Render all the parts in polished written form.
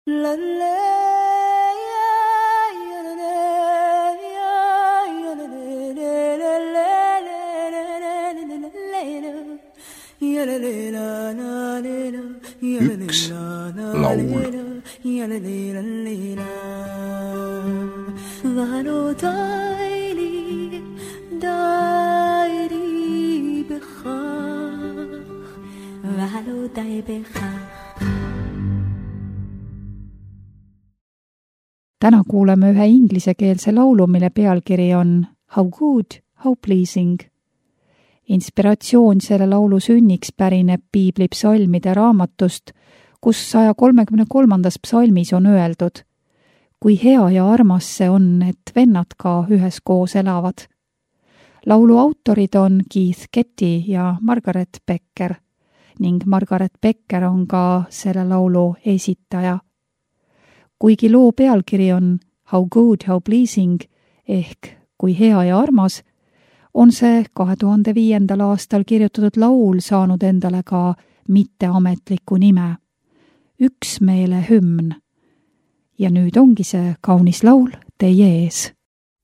Üks laul. Täna kuuleme ühe inglisekeelse laulu, mille pealkiri on How Good, How Pleasing. Inspiratsioon selle laulu sünniks pärineb Piibli psalmide raamatust, kus 133. psalmis on öeldud: kui hea ja armas see on, et vennad ka üheskoos elavad. Laulu autorid on Keith Getty ja Margaret Becker ning Margaret Becker on ka selle laulu esitaja. Kuigi loo pealkiri on How Good, How Pleasing ehk kui hea ja armas, on see 2005. aastal kirjutatud laul saanud endale ka mitteametliku nime, Üksmeele hümn. Ja nüüd ongi see kaunis laul teie ees.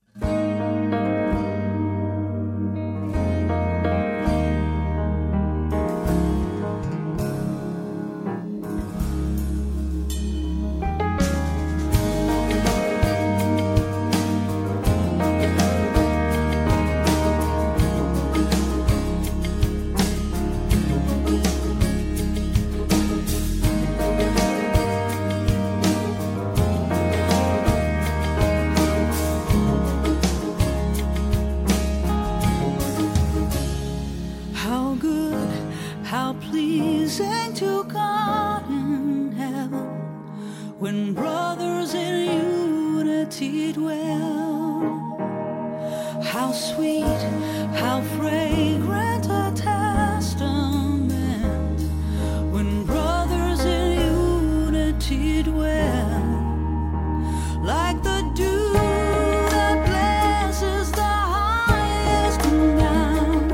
When brothers in unity dwell, how sweet, how fragrant a testament. When brothers in unity dwell, like the dew that blesses the highest mount,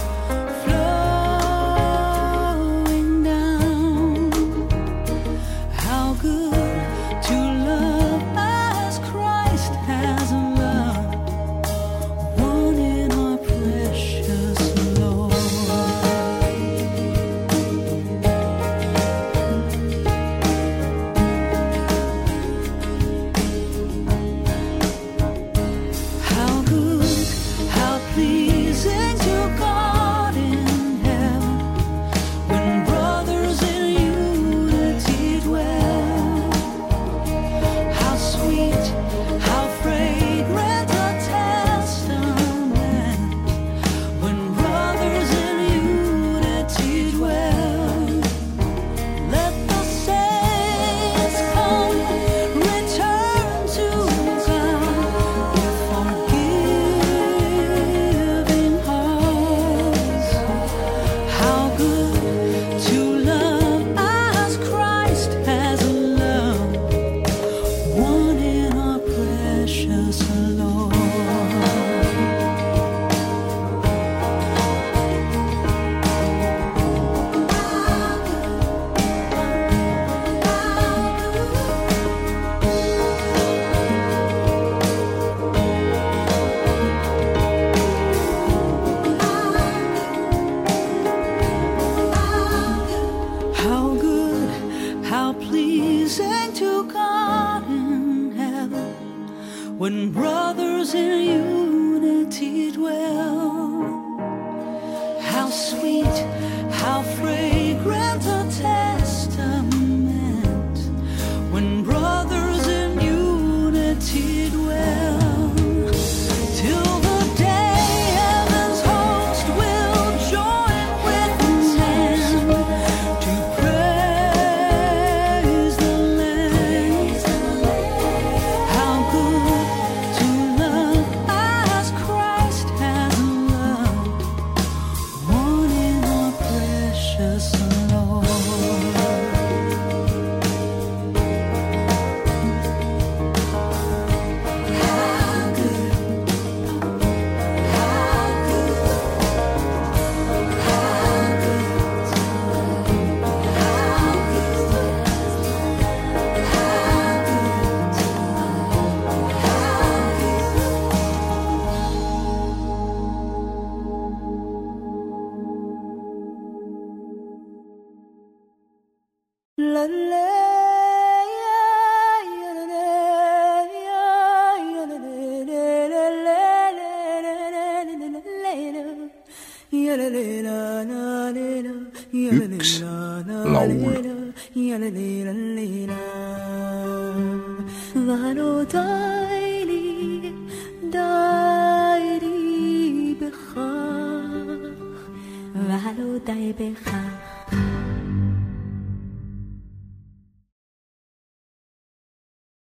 flowing down. How good when brothers in unity dwell, how sweet, how fragrant a testament. When brothers in unity dwell, till the day heaven's host will join with man to praise the Lamb. How good to love as Christ has loved, one in our precious Lord. la la üks laul. ולא די בכך, ולא די בכך